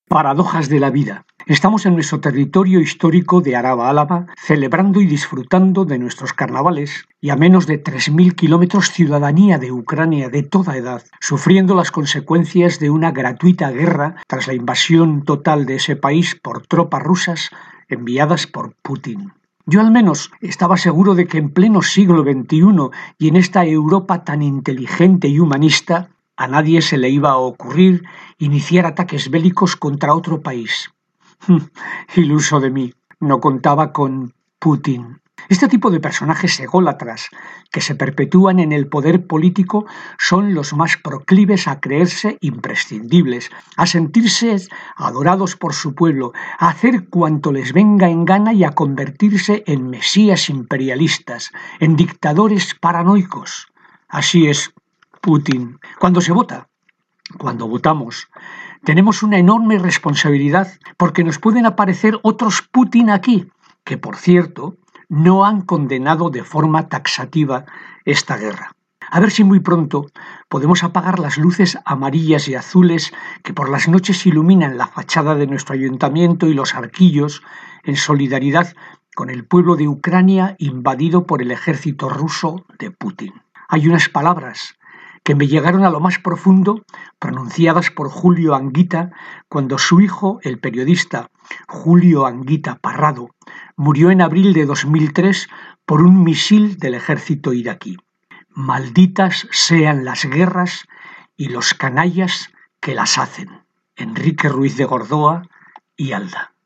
Paradojas de la vida. Estamos en nuestro territorio histórico de Araba-Álava, celebrando y disfrutando de nuestros carnavales, y a menos de 3.000 kilómetros ciudadanía de Ucrania de toda edad, sufriendo las consecuencias de una gratuita guerra tras la invasión total de ese país por tropas rusas enviadas por Putin. Yo al menos estaba seguro de que en pleno siglo XXI y en esta Europa tan inteligente y humanista, a nadie se le iba a ocurrir iniciar ataques bélicos contra otro país. Iluso de mí, no contaba con Putin. Este tipo de personajes ególatras que se perpetúan en el poder político son los más proclives a creerse imprescindibles, a sentirse adorados por su pueblo, a hacer cuanto les venga en gana y a convertirse en mesías imperialistas, en dictadores paranoicos. Así es Putin. Cuando votamos, tenemos una enorme responsabilidad porque nos pueden aparecer otros Putin aquí, que por cierto no han condenado de forma taxativa esta guerra. A ver si muy pronto podemos apagar las luces amarillas y azules que por las noches iluminan la fachada de nuestro ayuntamiento y los arquillos en solidaridad con el pueblo de Ucrania invadido por el ejército ruso de Putin. Hay unas palabras que me llegaron a lo más profundo, pronunciadas por Julio Anguita, cuando su hijo, el periodista Julio Anguita Parrado, murió en abril de 2003 por un misil del ejército iraquí. Malditas sean las guerras y los canallas que las hacen. Enrique Ruiz de Gordoa y Alda.